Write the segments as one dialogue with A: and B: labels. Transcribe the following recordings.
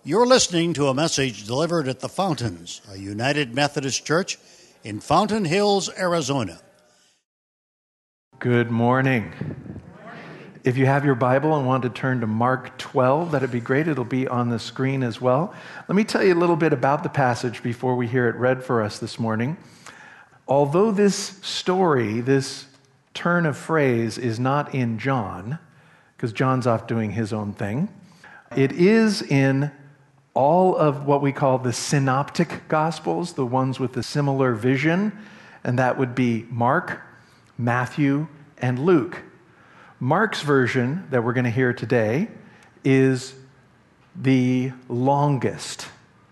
A: You're listening to a message delivered at the Fountains, a United Methodist Church in Fountain Hills, Arizona.
B: Good morning. If you have your Bible and want to turn to Mark 12, that'd be great. It'll be on the screen as well. Let me tell you a little bit about the passage before we hear it read for us this morning. Although this story, this turn of phrase, is not in John, because John's off doing his own thing, it is in all of what we call the synoptic gospels, the ones with a similar vision, and that would be Mark, Matthew, and Luke. Mark's version that we're going to hear today is the longest.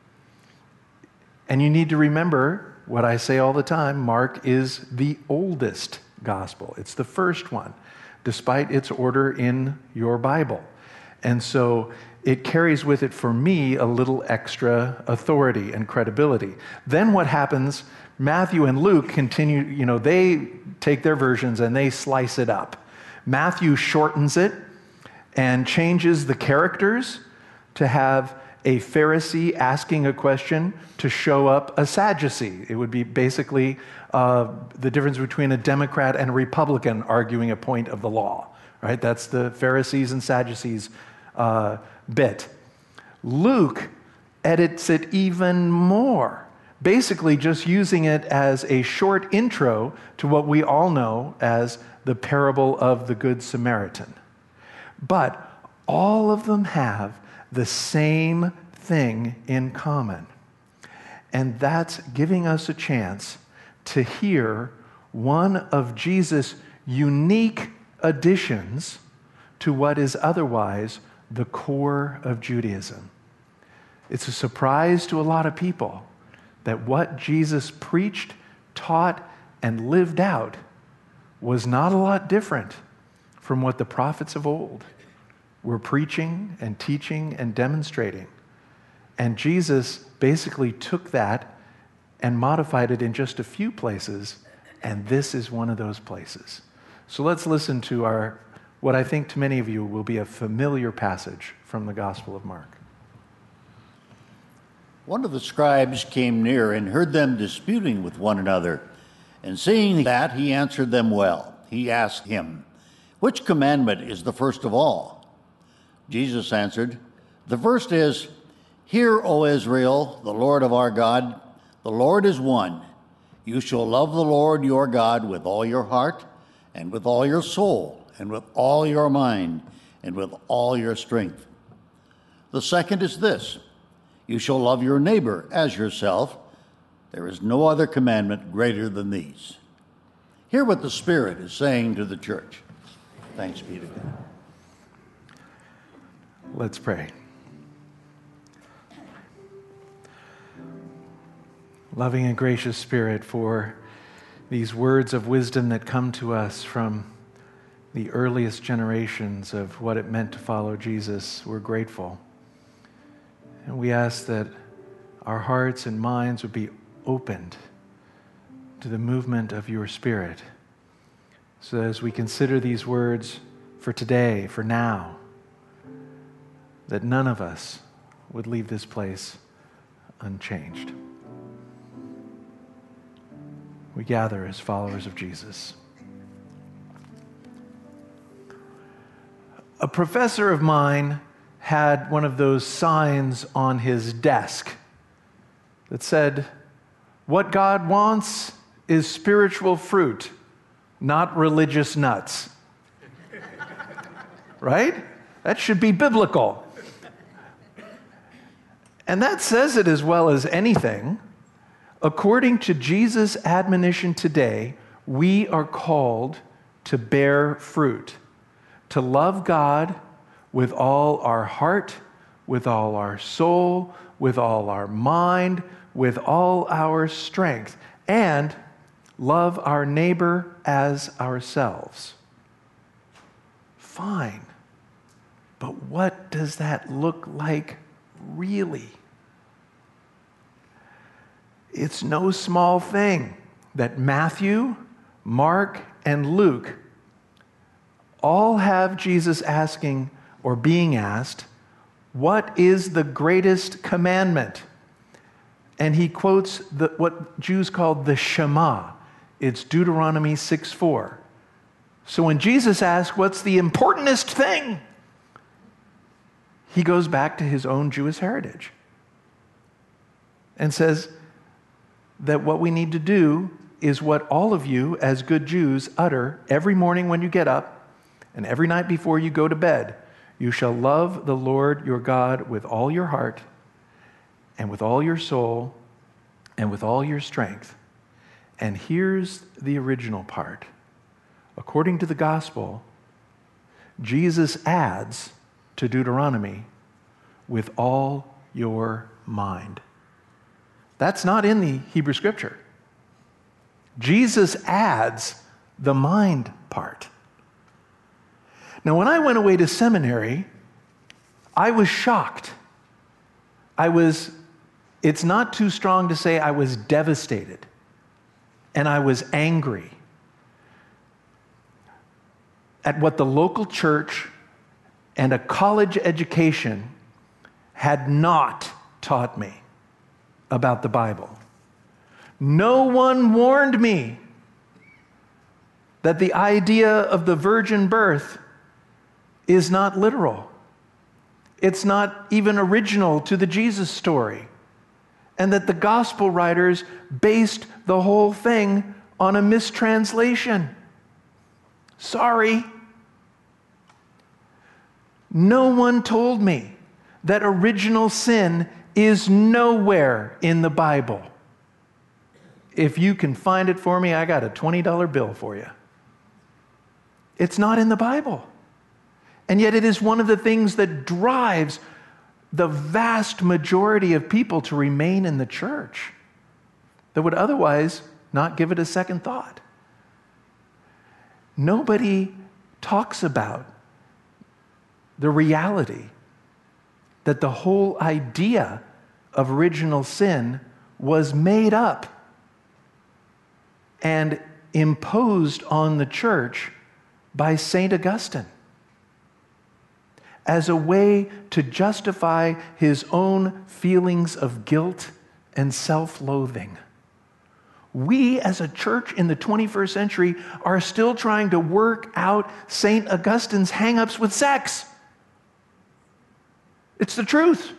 B: And you need to remember what I say all the time, Mark is the oldest gospel. It's the first one, despite its order in your Bible. And so it carries with it, for me, a little extra authority and credibility. Then what happens, Matthew and Luke continue, they take their versions and they slice it up. Matthew shortens it and changes the characters to have a Pharisee asking a question to show up a Sadducee. It would be basically the difference between a Democrat and a Republican arguing a point of the law, right? That's the Pharisees and Sadducees bit. Luke edits it even more, basically just using it as a short intro to what we all know as the parable of the Good Samaritan. But all of them have the same thing in common, and that's giving us a chance to hear one of Jesus' unique additions to what is otherwise the core of Judaism. It's a surprise to a lot of people that what Jesus preached, taught, and lived out was not a lot different from what the prophets of old were preaching and teaching and demonstrating. And Jesus basically took that and modified it in just a few places, and this is one of those places. So let's listen to what I think to many of you will be a familiar passage from the Gospel of Mark.
A: One of the scribes came near and heard them disputing with one another. And seeing that, he answered them well. He asked him, "Which commandment is the first of all?" Jesus answered, "The first is, 'Hear, O Israel, the Lord of our God, the Lord is one. You shall love the Lord your God with all your heart, and with all your soul, and with all your mind, and with all your strength.' The second is this, you shall love your neighbor as yourself. There is no other commandment greater than these." Hear what the Spirit is saying to the church. Thanks be to God.
B: Let's pray. Loving and gracious Spirit, for these words of wisdom that come to us from the earliest generations of what it meant to follow Jesus, we're grateful. And we ask that our hearts and minds would be opened to the movement of your Spirit, so that as we consider these words for today, for now, that none of us would leave this place unchanged. We gather as followers of Jesus. A professor of mine had one of those signs on his desk that said, "What God wants is spiritual fruit, not religious nuts." Right? That should be biblical. And that says it as well as anything. According to Jesus' admonition today, we are called to bear fruit, to love God with all our heart, with all our soul, with all our mind, with all our strength, and love our neighbor as ourselves. Fine. But what does that look like really? It's no small thing that Matthew, Mark, and Luke all have Jesus asking or being asked, What is the greatest commandment? And he quotes what Jews called the Shema. It's Deuteronomy 6:4. So when Jesus asks, what's the importantest thing? He goes back to his own Jewish heritage and says that what we need to do is what all of you as good Jews utter every morning when you get up and every night before you go to bed. You shall love the Lord your God with all your heart and with all your soul and with all your strength. And here's the original part. According to the gospel, Jesus adds to Deuteronomy, with all your mind. That's not in the Hebrew Scripture. Jesus adds the mind part. Now, when I went away to seminary, I was shocked. It's not too strong to say I was devastated, and I was angry at what the local church and a college education had not taught me about the Bible. No one warned me that the idea of the virgin birth is not literal. It's not even original to the Jesus story. And that the gospel writers based the whole thing on a mistranslation. Sorry. No one told me that original sin is nowhere in the Bible. If you can find it for me, I got a $20 bill for you. It's not in the Bible. And yet it is one of the things that drives the vast majority of people to remain in the church that would otherwise not give it a second thought. Nobody talks about the reality that the whole idea of original sin was made up and imposed on the church by St. Augustine as a way to justify his own feelings of guilt and self-loathing. We as a church in the 21st century are still trying to work out St. Augustine's hang-ups with sex. It's the truth.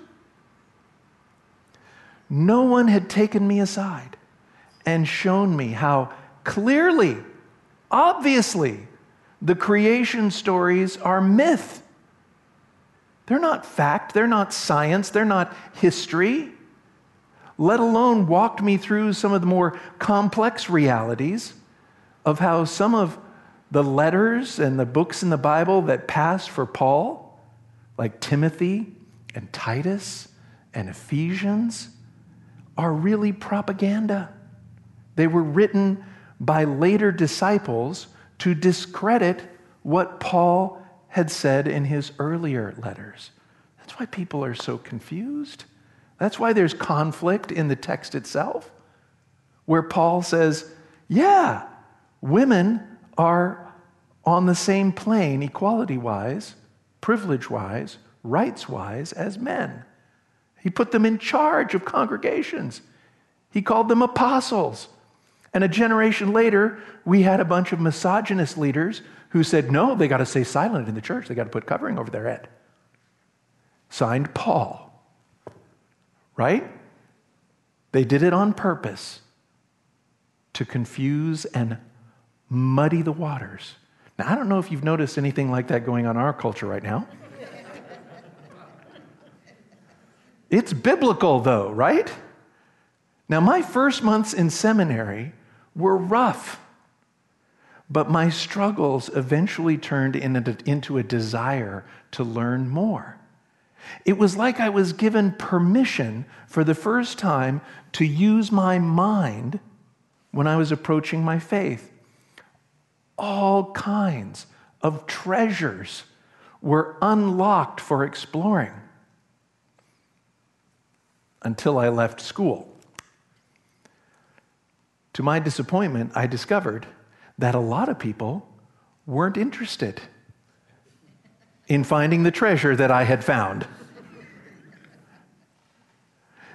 B: No one had taken me aside and shown me how clearly, obviously, the creation stories are myth. They're not fact, they're not science, they're not history, let alone walked me through some of the more complex realities of how some of the letters and the books in the Bible that passed for Paul, like Timothy and Titus and Ephesians, are really propaganda. They were written by later disciples to discredit what Paul had said in his earlier letters. That's why people are so confused. That's why there's conflict in the text itself, where Paul says, yeah, women are on the same plane, equality-wise, privilege-wise, rights-wise, as men. He put them in charge of congregations. He called them apostles. And a generation later, we had a bunch of misogynist leaders who said, no, they got to stay silent in the church. They got to put covering over their head. Signed Paul. Right? They did it on purpose to confuse and muddy the waters. Now, I don't know if you've noticed anything like that going on in our culture right now. It's biblical, though, right? Now, my first months in seminary were rough, but my struggles eventually turned into a desire to learn more. It was like I was given permission for the first time to use my mind when I was approaching my faith. All kinds of treasures were unlocked for exploring until I left school. To my disappointment, I discovered that a lot of people weren't interested in finding the treasure that I had found.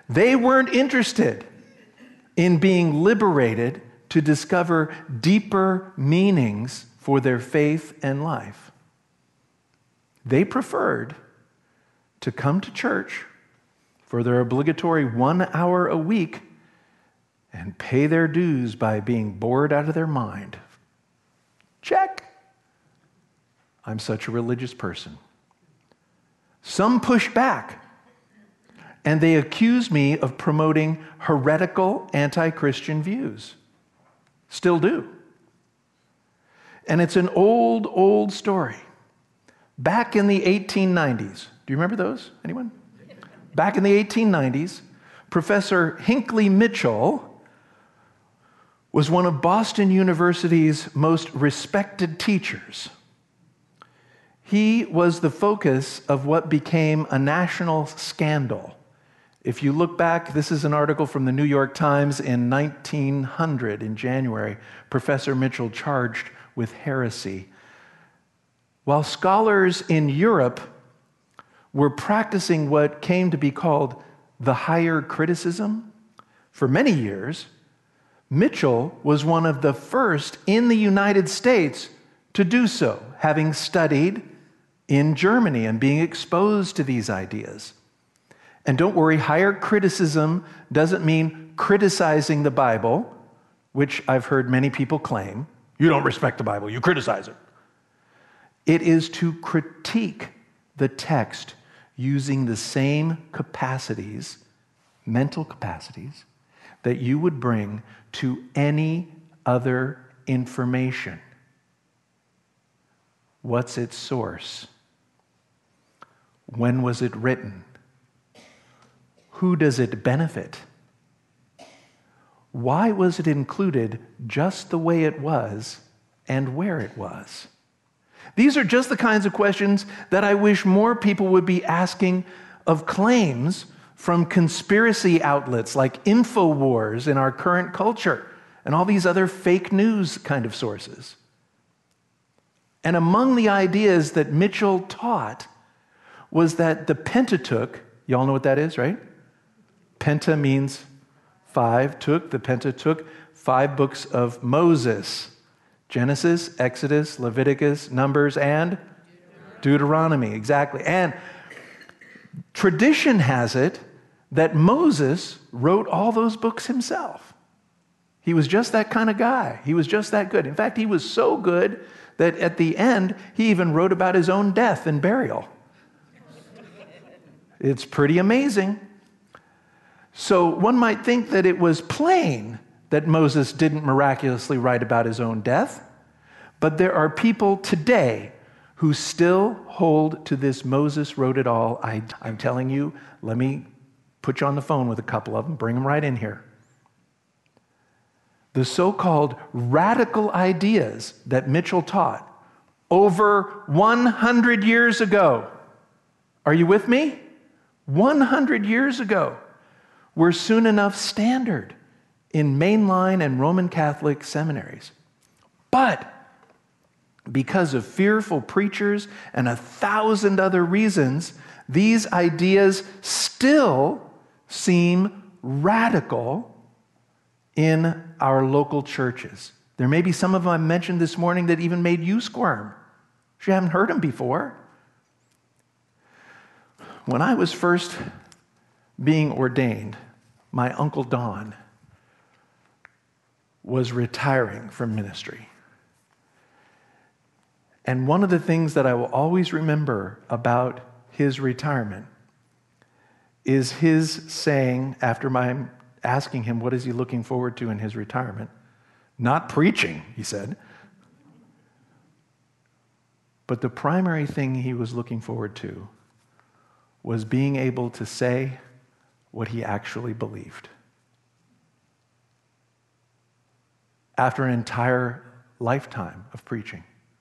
B: They weren't interested in being liberated to discover deeper meanings for their faith and life. They preferred to come to church for their obligatory 1 hour a week and pay their dues by being bored out of their mind. Check. I'm such a religious person. Some push back, and they accuse me of promoting heretical anti-Christian views. Still do. And it's an old, old story. Back in the 1890s, do you remember those? Anyone? Back in the 1890s, Professor Hinckley Mitchell was one of Boston University's most respected teachers. He was the focus of what became a national scandal. If you look back, this is an article from the New York Times in 1900, in January, Professor Mitchell charged with heresy. While scholars in Europe were practicing what came to be called the higher criticism, for many years, Mitchell was one of the first in the United States to do so, having studied in Germany and being exposed to these ideas. And don't worry, higher criticism doesn't mean criticizing the Bible, which I've heard many people claim. You don't respect the Bible, you criticize it. It is to critique the text using the same capacities, mental capacities, that you would bring to any other information. What's its source? When was it written? Who does it benefit? Why was it included just the way it was and where it was? These are just the kinds of questions that I wish more people would be asking of claims from conspiracy outlets like InfoWars in our current culture and all these other fake news kind of sources. And among the ideas that Mitchell taught was that the Pentateuch, y'all know what that is, right? Penta means 5, took, the Pentateuch, 5 books of Moses. Genesis, Exodus, Leviticus, Numbers, and Deuteronomy, exactly. And tradition has it that Moses wrote all those books himself. He was just that kind of guy. He was just that good. In fact, he was so good that at the end, he even wrote about his own death and burial. It's pretty amazing. So one might think that it was plain that Moses didn't miraculously write about his own death, but there are people today who still hold to this Moses wrote it all. I'm telling you, let me put you on the phone with a couple of them, bring them right in here. The so-called radical ideas that Mitchell taught over 100 years ago, are you with me? 100 years ago, were soon enough standard in mainline and Roman Catholic seminaries. But because of fearful preachers and 1,000 other reasons, these ideas still seem radical in our local churches. There may be some of them I mentioned this morning that even made you squirm. You haven't heard them before. When I was first being ordained, my Uncle Don was retiring from ministry. And one of the things that I will always remember about his retirement is his saying, after my asking him what is he looking forward to in his retirement, not preaching, he said, but the primary thing he was looking forward to was being able to say what he actually believed. After an entire lifetime of preaching.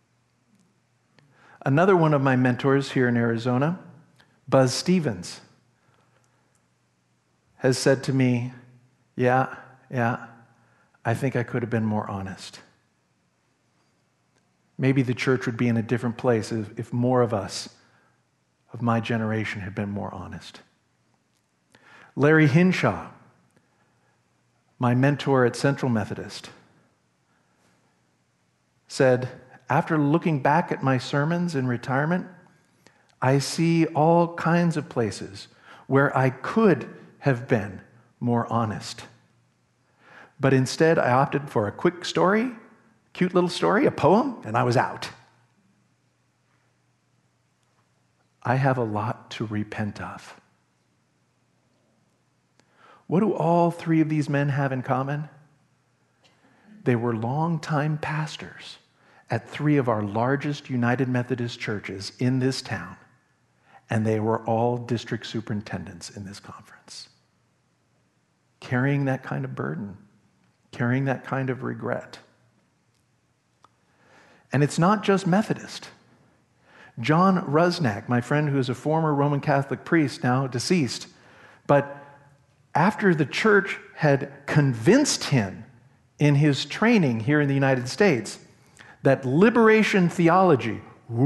B: Another one of my mentors here in Arizona, Buzz Stevens, has said to me, yeah, I think I could have been more honest. Maybe the church would be in a different place if more of us, of my generation, had been more honest. Larry Hinshaw, my mentor at Central Methodist, said, after looking back at my sermons in retirement, I see all kinds of places where I could have been more honest. But instead, I opted for a quick story, cute little story, a poem, and I was out. I have a lot to repent of. What do all three of these men have in common? They were longtime pastors at three of our largest United Methodist churches in this town, and they were all district superintendents in this conference. Carrying that kind of burden, carrying that kind of regret. And it's not just Methodist. John Rusnak, my friend who is a former Roman Catholic priest, now deceased, but after the church had convinced him in his training here in the United States that liberation theology,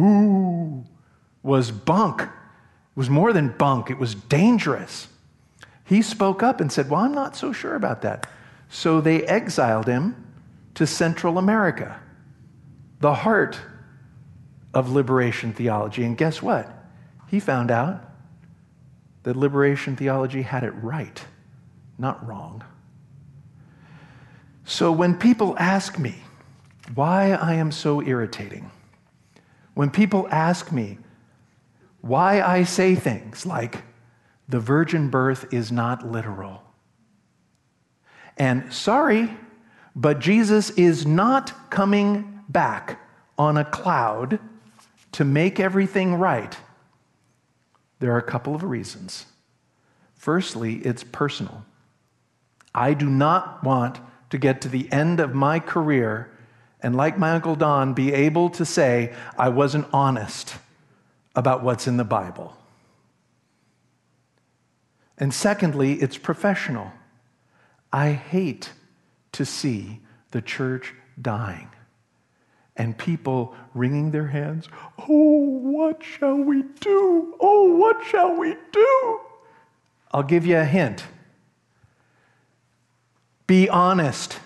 B: was bunk. It was more than bunk, it was dangerous. He spoke up and said, well, I'm not so sure about that. So they exiled him to Central America, the heart of liberation theology. And guess what? He found out that liberation theology had it right, not wrong. So when people ask me why I am so irritating, when people ask me why I say things like, the virgin birth is not literal, and sorry, but Jesus is not coming back on a cloud to make everything right, there are a couple of reasons. Firstly, it's personal. I do not want to get to the end of my career and, like my Uncle Don, be able to say I wasn't honest about what's in the Bible. And secondly, it's professional. I hate to see the church dying and people wringing their hands. Oh, what shall we do? Oh, what shall we do? I'll give you a hint. Be honest.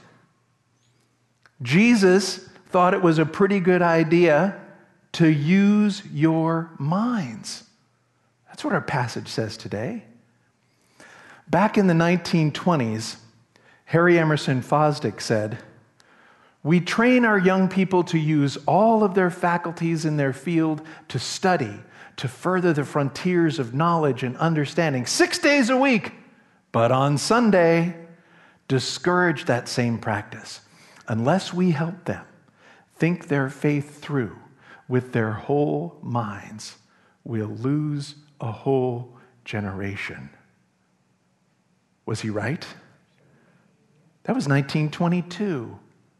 B: Jesus thought it was a pretty good idea to use your minds. That's what our passage says today. Back in the 1920s, Harry Emerson Fosdick said, we train our young people to use all of their faculties in their field to study, to further the frontiers of knowledge and understanding 6 days a week. But on Sunday, discourage that same practice. Unless we help them think their faith through with their whole minds, we'll lose a whole generation. Was he right? That was 1922.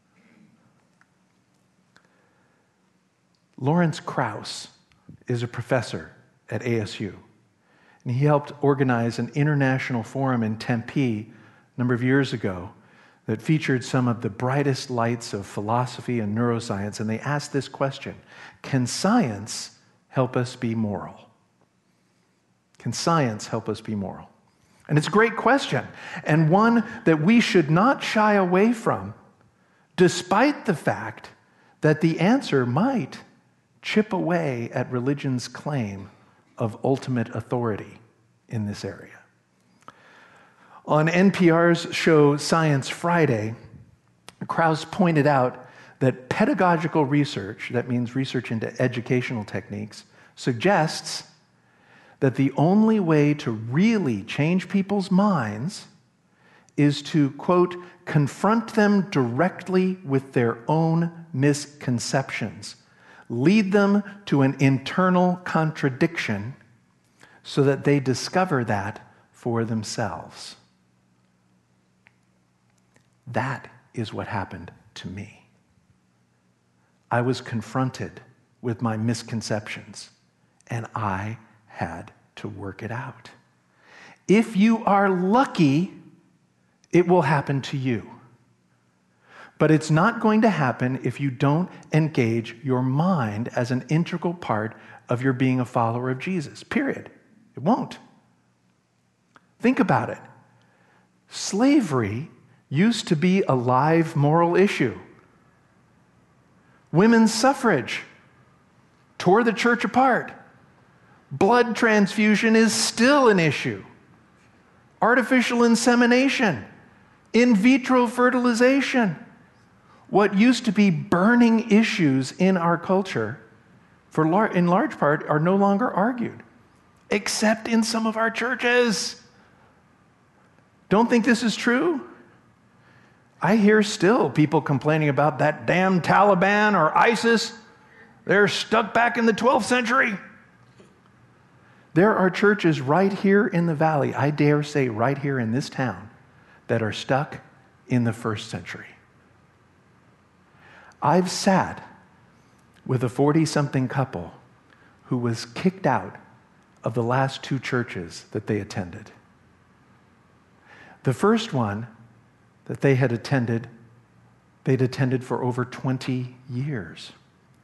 B: Lawrence Krauss is a professor at ASU, and he helped organize an international forum in Tempe a number of years ago that featured some of the brightest lights of philosophy and neuroscience, and they asked this question: can science help us be moral? Can science help us be moral? And it's a great question, and one that we should not shy away from, despite the fact that the answer might chip away at religion's claim of ultimate authority in this area. On NPR's show Science Friday, Krauss pointed out that pedagogical research, that means research into educational techniques, suggests that the only way to really change people's minds is to, quote, confront them directly with their own misconceptions, lead them to an internal contradiction so that they discover that for themselves. That is what happened to me. I was confronted with my misconceptions, and I had to work it out. If you are lucky, it will happen to you. But it's not going to happen if you don't engage your mind as an integral part of your being a follower of Jesus, period. It won't. Think about it. Slavery used to be a live moral issue. Women's suffrage tore the church apart. Blood transfusion is still an issue. Artificial insemination, in vitro fertilization. What used to be burning issues in our culture, in large part, are no longer argued, except in some of our churches. Don't think this is true? I hear still people complaining about that damn Taliban or ISIS. They're stuck back in the 12th century. There are churches right here in the valley, I dare say right here in this town, that are stuck in the 1st century. I've sat with a 40-something couple who was kicked out of the last 2 churches that they attended. The first one that they had attended, they'd attended for over 20 years.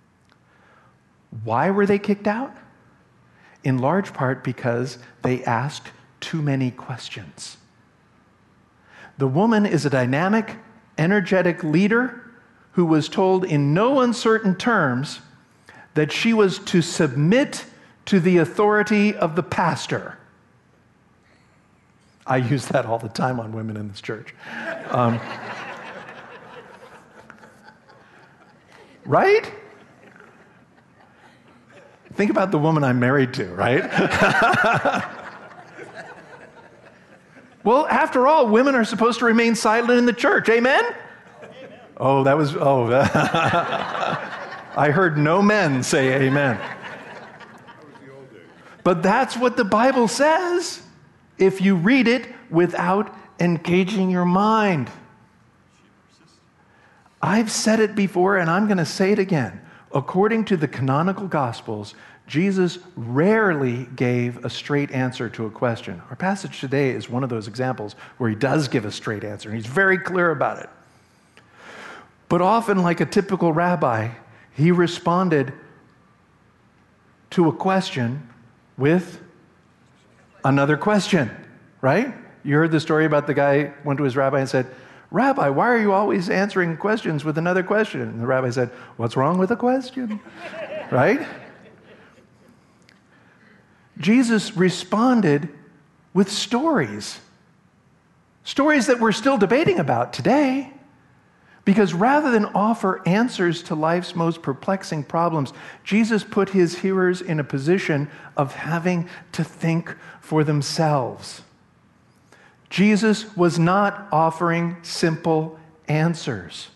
B: Why were they kicked out? In large part because they asked too many questions. The woman is a dynamic, energetic leader who was told in no uncertain terms that she was to submit to the authority of the pastor. I use that all the time on women in this church. Right? Think about the woman I'm married to, right? Well, after all, women are supposed to remain silent in the church. Amen? Amen. I heard no men say amen. But that's what the Bible says if you read it without engaging your mind. I've said it before and I'm going to say it again. According to the canonical Gospels, Jesus rarely gave a straight answer to a question. Our passage today is one of those examples where he does give a straight answer, and he's very clear about it. But often, like a typical rabbi, he responded to a question with another question, right? You heard the story about the guy went to his rabbi and said, "Rabbi, why are you always answering questions with another question?" And the rabbi said, "What's wrong with a question?" Right? Jesus responded with stories. Stories that we're still debating about today. Because rather than offer answers to life's most perplexing problems, Jesus put his hearers in a position of having to think for themselves. Jesus was not offering simple answers.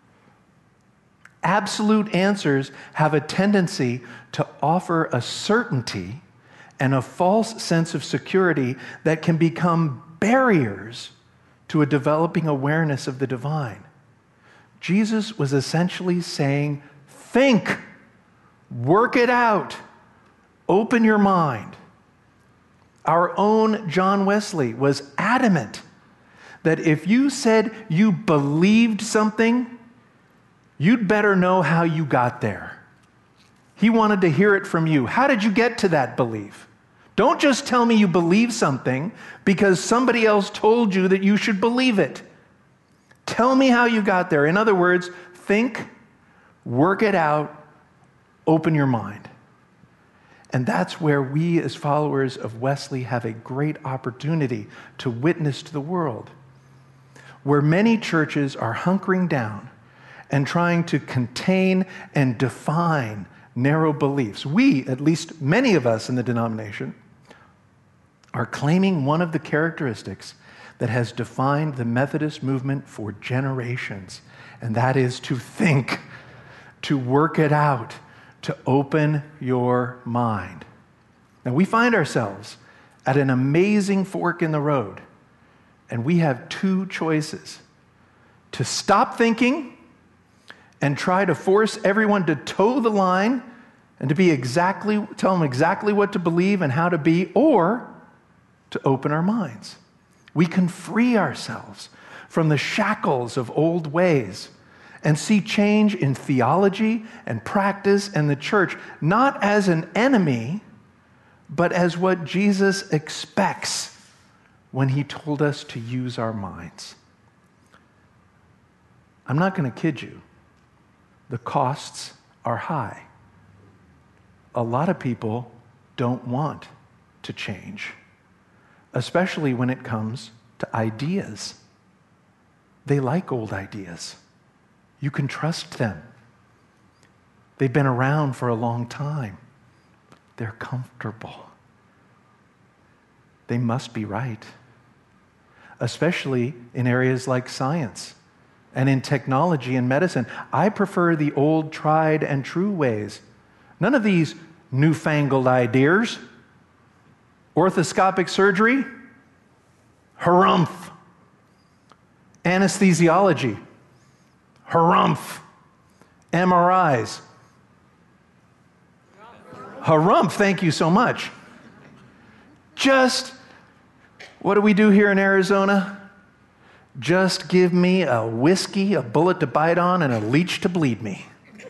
B: Absolute answers have a tendency to offer a certainty and a false sense of security that can become barriers to a developing awareness of the divine. Jesus was essentially saying, think, work it out, open your mind. Our own John Wesley was adamant that if you said you believed something, you'd better know how you got there. He wanted to hear it from you. How did you get to that belief? Don't just tell me you believe something because somebody else told you that you should believe it. Tell me how you got there. In other words, think, work it out, open your mind. And that's where we as followers of Wesley have a great opportunity to witness to the world. Where many churches are hunkering down and trying to contain and define narrow beliefs. We, at least many of us in the denomination, are claiming one of the characteristics that has defined the Methodist movement for generations, and that is to think, to work it out, to open your mind. Now, we find ourselves at an amazing fork in the road, and we have 2 choices: to stop thinking and try to force everyone to toe the line and to tell them exactly what to believe and how to be, or to open our minds. We can free ourselves from the shackles of old ways and see change in theology and practice and the church, not as an enemy, but as what Jesus expects, when he told us to use our minds. I'm not going to kid you. The costs are high. A lot of people don't want to change, especially when it comes to ideas. They like old ideas. You can trust them. They've been around for a long time. They're comfortable. They must be right, especially in areas like science and in technology and medicine. I prefer the old, tried and true ways. None of these newfangled ideas. Orthoscopic surgery, harumph. Anesthesiology, harumph. MRIs, harumph, thank you so much. Just, what do we do here in Arizona? Just give me a whiskey, a bullet to bite on, and a leech to bleed me.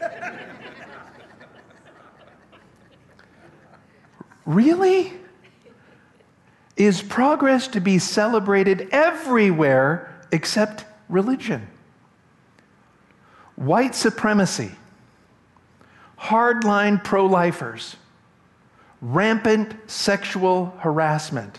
B: Really? Is progress to be celebrated everywhere except religion? White supremacy, hardline pro-lifers, rampant sexual harassment.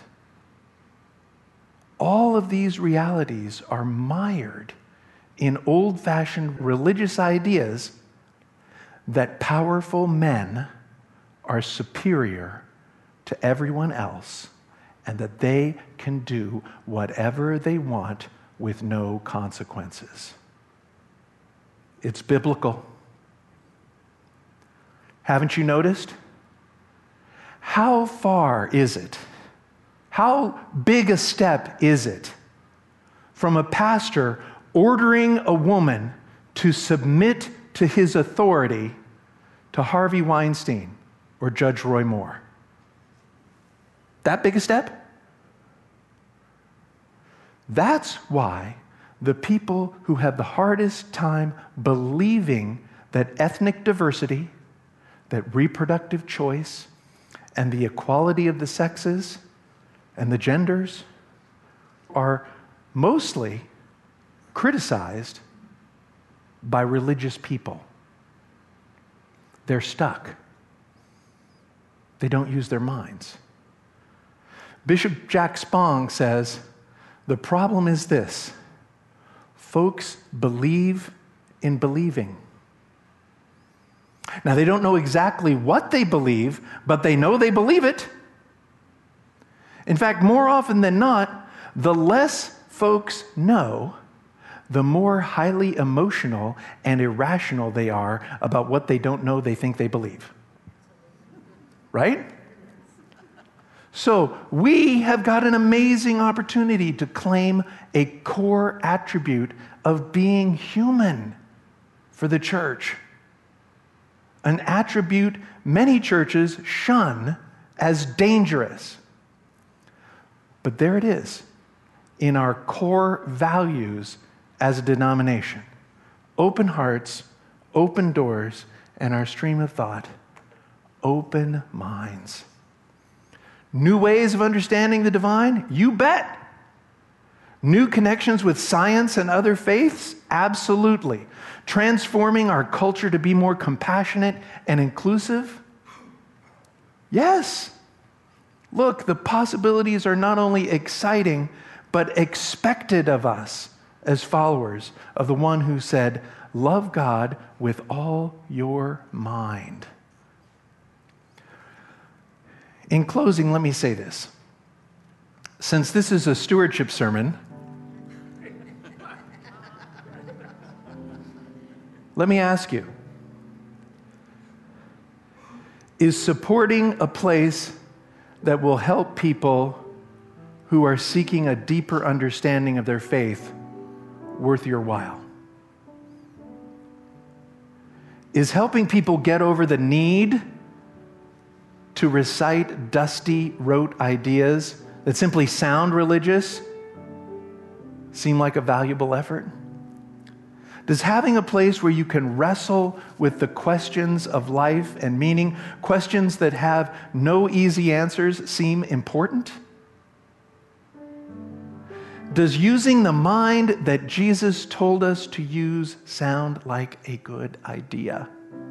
B: All of these realities are mired in old-fashioned religious ideas that powerful men are superior to everyone else and that they can do whatever they want with no consequences. It's biblical. Haven't you noticed? How far is it? How big a step is it from a pastor ordering a woman to submit to his authority to Harvey Weinstein or Judge Roy Moore? That big a step? That's why the people who have the hardest time believing that ethnic diversity, that reproductive choice, and the equality of the sexes and the genders are mostly criticized by religious people. They're stuck. They don't use their minds. Bishop Jack Spong says, the problem is this: folks believe in believing. Now, they don't know exactly what they believe, but they know they believe it. In fact, more often than not, the less folks know, the more highly emotional and irrational they are about what they don't know they think they believe. Right? So we have got an amazing opportunity to claim a core attribute of being human for the church. An attribute many churches shun as dangerous. But there it is in our core values as a denomination. Open hearts, open doors, and our stream of thought, open minds. New ways of understanding the divine? You bet. New connections with science and other faiths? Absolutely. Transforming our culture to be more compassionate and inclusive? Yes. Look, the possibilities are not only exciting, but expected of us as followers of the one who said, love God with all your mind. In closing, let me say this. Since this is a stewardship sermon, let me ask you, is supporting a place that will help people who are seeking a deeper understanding of their faith worth your while? Is helping people get over the need to recite dusty, rote ideas that simply sound religious seem like a valuable effort? Does having a place where you can wrestle with the questions of life and meaning, questions that have no easy answers, seem important? Does using the mind that Jesus told us to use sound like a good idea?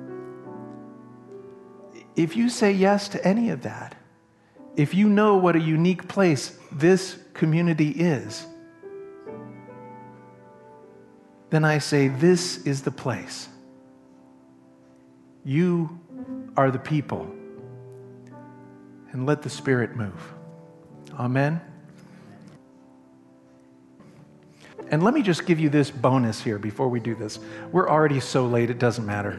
B: If you say yes to any of that, if you know what a unique place this community is, then I say this is the place. You are the people. And let the Spirit move. Amen. And let me just give you this bonus here before we do this. We're already so late, it doesn't matter.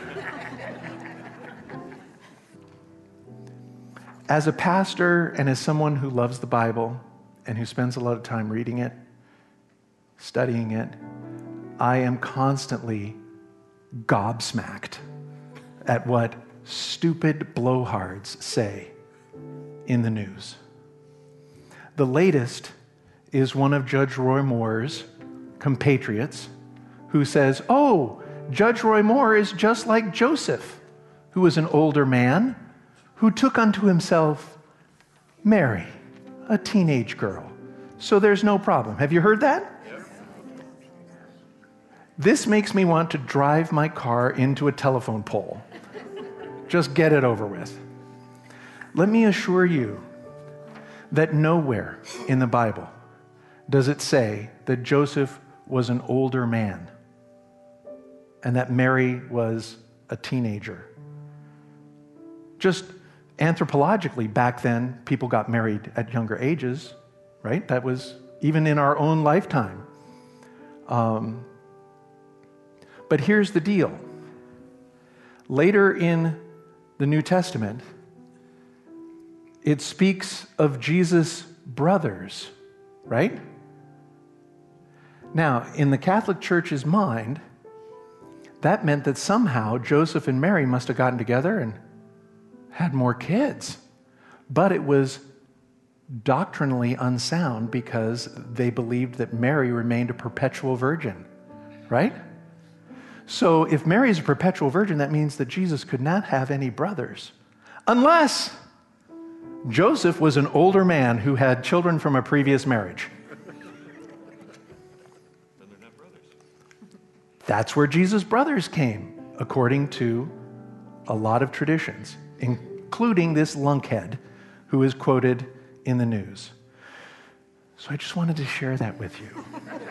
B: As a pastor and as someone who loves the Bible and who spends a lot of time reading it, studying it, I am constantly gobsmacked at what stupid blowhards say in the news. The latest is one of Judge Roy Moore's compatriots who says, oh, Judge Roy Moore is just like Joseph, who was an older man who took unto himself Mary, a teenage girl. So there's no problem. Have you heard that? Yes. This makes me want to drive my car into a telephone pole. Just get it over with. Let me assure you that nowhere in the Bible does it say that Joseph was an older man and that Mary was a teenager. Just anthropologically, back then, people got married at younger ages, right? That was even in our own lifetime. But here's the deal. Later in the New Testament, it speaks of Jesus' brothers, right? Now, in the Catholic Church's mind, that meant that somehow Joseph and Mary must have gotten together and had more kids. But it was doctrinally unsound because they believed that Mary remained a perpetual virgin, right? So if Mary is a perpetual virgin, that means that Jesus could not have any brothers, unless Joseph was an older man who had children from a previous marriage.
C: Then they're not brothers.
B: That's where Jesus' brothers came, according to a lot of traditions, including this lunkhead who is quoted in the news. So I just wanted to share that with you.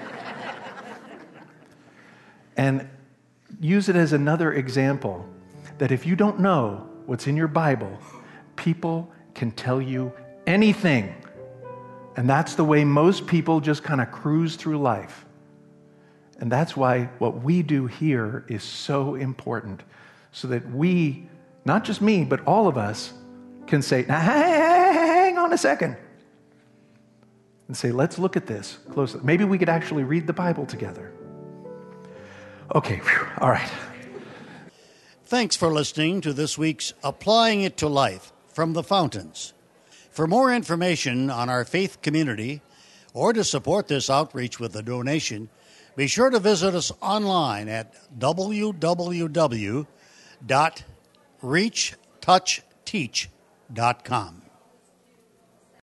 B: And use it as another example that if you don't know what's in your Bible, people can tell you anything. And that's the way most people just kind of cruise through life. And that's why what we do here is so important, so that we, not just me, but all of us, can say, now, hang on a second, and say, let's look at this closely. Maybe we could actually read the Bible together. Okay, whew, all right.
A: Thanks for listening to this week's Applying It to Life from the Fountains. For more information on our faith community or to support this outreach with a donation, be sure to visit us online at www.reachtouchteach.com.